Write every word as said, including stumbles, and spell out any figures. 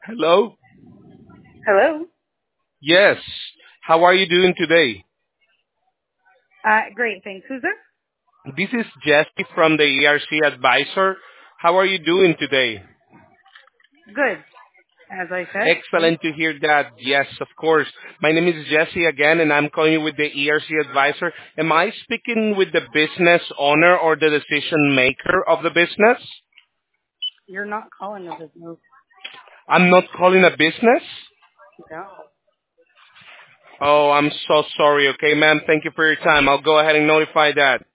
Hello? Hello. Yes. How are you doing today? Uh, great, thanks. Who's this? This is Jesse from the E R C Advisor. How are you doing today? Good, as I said. Thanks. Excellent to hear that. Yes, of course. My name is Jesse again, and I'm calling you with the E R C Advisor. Am I speaking with the business owner or the decision maker of the business? You're not calling a business. I'm not calling a business? No. Oh, I'm so sorry. Okay, ma'am. Thank you for your time. I'll go ahead and notify that.